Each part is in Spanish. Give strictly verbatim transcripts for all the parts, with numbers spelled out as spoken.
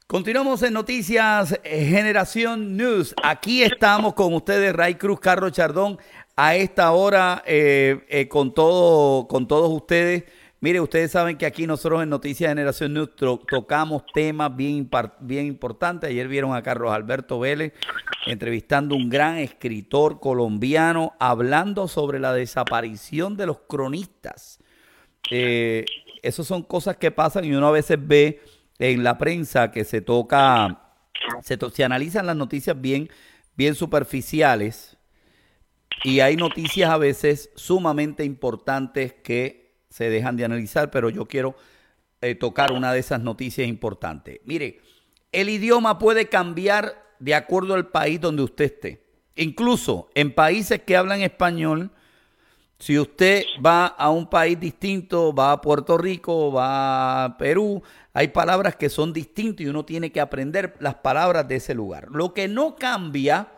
Continuamos en Noticias eh, Generación News. Aquí estamos con ustedes, Ray Cruz, Carlos Chardón, a esta hora eh, eh, con todo, con todos ustedes. Mire, ustedes saben que aquí nosotros en Noticias Generación News to tocamos temas bien, bien importantes. Ayer vieron a Carlos Alberto Vélez entrevistando a un gran escritor colombiano hablando sobre la desaparición de los cronistas. Eh, esas son cosas que pasan y uno a veces ve en la prensa que se toca, se, to se analizan las noticias bien, bien superficiales y hay noticias a veces sumamente importantes que se dejan de analizar, pero yo quiero eh, tocar una de esas noticias importantes. Mire, el idioma puede cambiar de acuerdo al país donde usted esté. Incluso en países que hablan español, si usted va a un país distinto, va a Puerto Rico, va a Perú, hay palabras que son distintas y uno tiene que aprender las palabras de ese lugar. Lo que no cambia,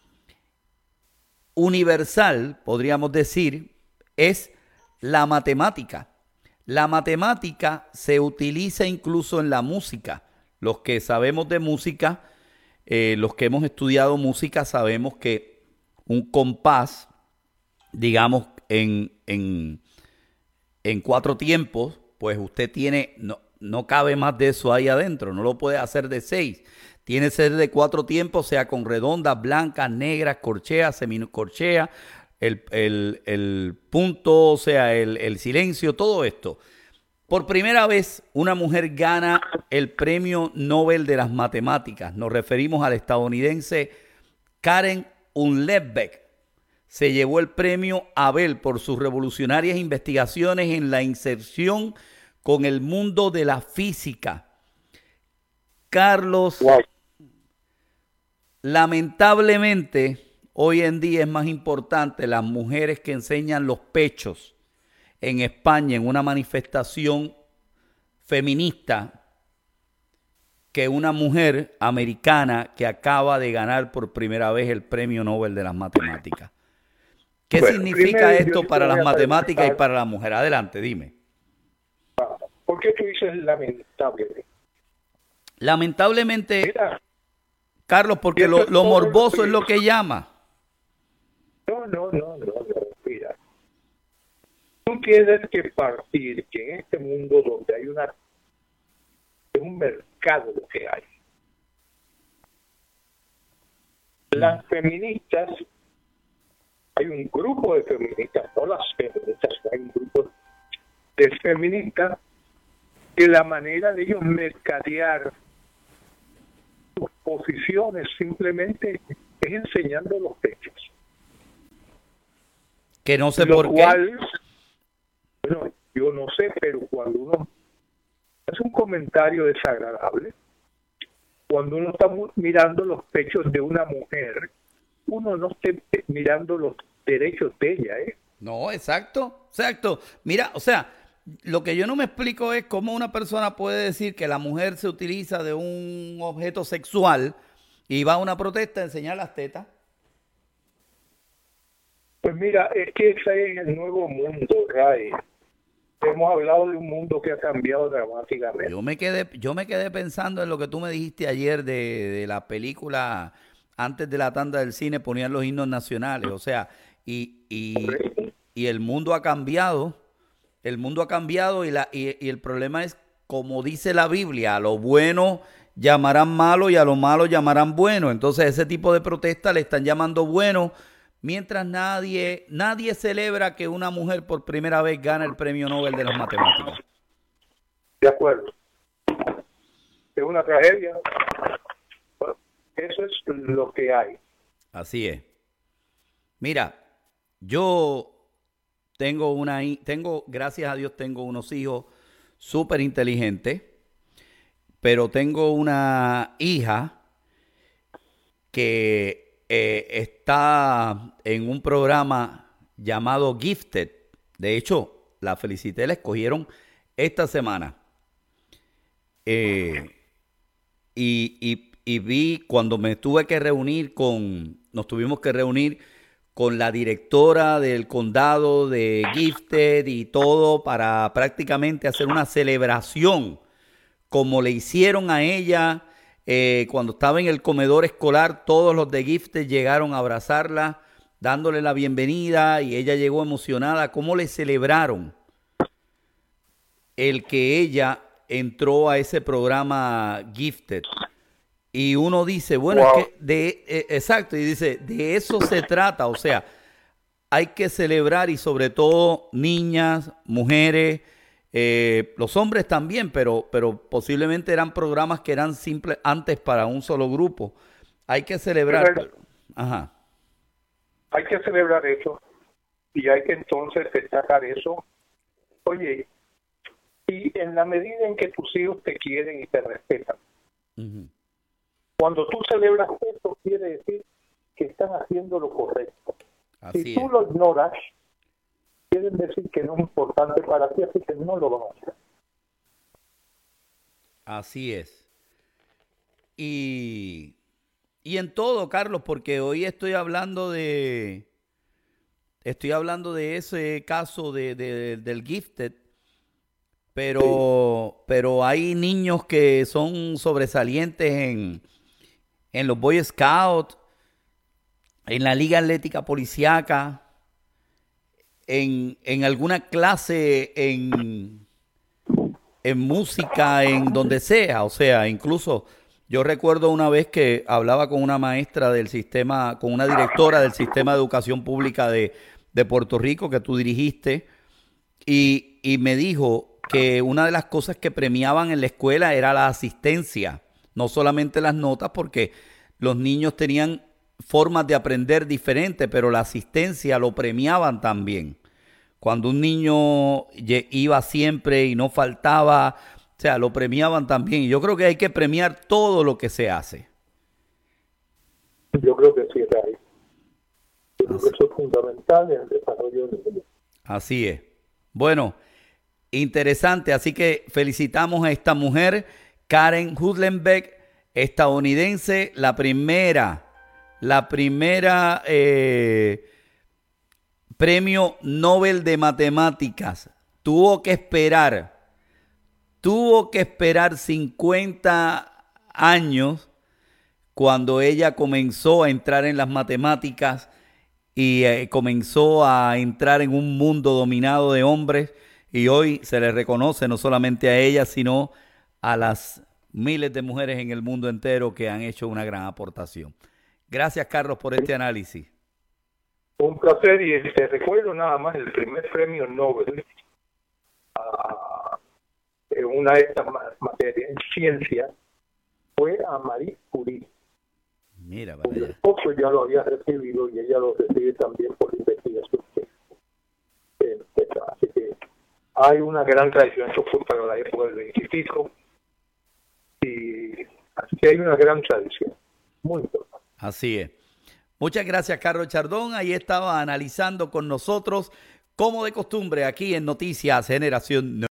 universal, podríamos decir, es la matemática. La matemática se utiliza incluso en la música. Los que sabemos de música, eh, los que hemos estudiado música, sabemos que un compás, digamos, en, en, en cuatro tiempos, pues usted tiene, no, no cabe más de eso ahí adentro, no lo puede hacer de seis. Tiene que ser de cuatro tiempos, sea con redondas, blancas, negras, corcheas, semicorcheas, el, el, el punto, o sea, el, el silencio, todo esto. Por primera vez, una mujer gana el Premio Nobel de las Matemáticas. Nos referimos a la estadounidense Karen Unlebeck. Se llevó el premio Abel por sus revolucionarias investigaciones en la inserción con el mundo de la física. Carlos, wow. Lamentablemente, hoy en día es más importante las mujeres que enseñan los pechos en España en una manifestación feminista que una mujer americana que acaba de ganar por primera vez el Premio Nobel de las Matemáticas. ¿Qué bueno, significa primero, esto para las matemáticas y para la mujer? Adelante, dime. ¿Por qué tú dices lamentablemente? Lamentablemente, Mira, Carlos, porque lo, lo morboso es lo que llama. No, no, no, no, no, mira. Tú tienes que partir que en este mundo donde hay una es un mercado lo que hay. Las feministas, hay un grupo de feministas, no las feministas, hay un grupo de feministas que la manera de ellos mercadear sus posiciones simplemente es enseñando los pechos. Que no sé Lo por cual, qué. Bueno, yo no sé, pero cuando uno hace un comentario desagradable, cuando uno está mirando los pechos de una mujer, uno no esté mirando los derechos de ella, ¿eh? No, exacto, exacto. Mira, o sea, lo que yo no me explico es cómo una persona puede decir que la mujer se utiliza de un objeto sexual y va a una protesta a enseñar las tetas. Pues mira, es que ese es el nuevo mundo, Ray. Hemos hablado de un mundo que ha cambiado dramáticamente. Yo me quedé, yo me quedé pensando en lo que tú me dijiste ayer de, de la película, antes de la tanda del cine ponían los himnos nacionales, o sea, y, y, y el mundo ha cambiado, el mundo ha cambiado y, la, y, y el problema es, como dice la Biblia, a lo bueno llamarán malo y a lo malo llamarán bueno. Entonces ese tipo de protestas le están llamando bueno, mientras nadie, nadie celebra que una mujer por primera vez gana el Premio Nobel de las Matemáticas. De acuerdo. Es una tragedia. Bueno, eso es lo que hay. Así es. Mira, yo tengo una, tengo, gracias a Dios, tengo unos hijos súper inteligentes, pero tengo una hija que Eh, está en un programa llamado Gifted. De hecho, la felicité, la escogieron esta semana. Eh, y, y, y vi cuando me tuve que reunir con, nos tuvimos que reunir con la directora del condado de Gifted y todo para prácticamente hacer una celebración como le hicieron a ella Eh, cuando estaba en el comedor escolar, todos los de Gifted llegaron a abrazarla, dándole la bienvenida, y ella llegó emocionada. ¿Cómo le celebraron el que ella entró a ese programa Gifted? Y uno dice, bueno, wow. es que de, eh, exacto, y dice, de eso se trata, o sea, hay que celebrar, y sobre todo niñas, mujeres, eh, los hombres también, pero, pero posiblemente eran programas que eran simples antes para un solo grupo. Hay que celebrar. Pero, ajá. Hay que celebrar eso, y hay que entonces destacar eso. Oye, y en la medida en que tus hijos te quieren y te respetan, uh-huh. Cuando tú celebras eso, quiere decir que están haciendo lo correcto. Así si tú es. Lo ignoras, quieren decir que no es importante para ti, así que no lo van a hacer. Así es. Y, y en todo, Carlos, porque hoy estoy hablando de estoy hablando de ese caso de, de del Gifted, pero, sí. pero hay niños que son sobresalientes en en los Boy Scouts, en la Liga Atlética Policiaca, en, en alguna clase en, en música, en donde sea. O sea, incluso yo recuerdo una vez que hablaba con una maestra del sistema, con una directora del Sistema de Educación Pública de, de Puerto Rico que tú dirigiste, y, y me dijo que una de las cosas que premiaban en la escuela era la asistencia. No solamente las notas, porque los niños tenían formas de aprender diferentes, pero la asistencia lo premiaban también. Cuando un niño iba siempre y no faltaba, o sea, lo premiaban también. Y yo creo que hay que premiar todo lo que se hace. Yo creo que sí, Ray. Yo creo que eso es fundamental en el desarrollo del niño. Así es. Bueno, interesante. Así que felicitamos a esta mujer, Karen Hudlenbeck, estadounidense, la primera, la primera eh, premio Nobel de Matemáticas. Tuvo que esperar, tuvo que esperar cincuenta años cuando ella comenzó a entrar en las matemáticas y eh, comenzó a entrar en un mundo dominado de hombres, y hoy se le reconoce no solamente a ella, sino a las miles de mujeres en el mundo entero que han hecho una gran aportación. Gracias, Carlos, por este análisis. Un placer, y te recuerdo nada más el primer premio Nobel a una de estas materias en ciencia fue a Marie Curie. Mira, su esposo ya lo había recibido y ella lo recibe también por investigación. Así que hay una gran tradición, eso fue para la época del veintipico, y así que hay una gran tradición, muy importante. Así es. Muchas gracias, Carlos Chardón. Ahí estaba analizando con nosotros, como de costumbre, aquí en Noticias Generación nueve.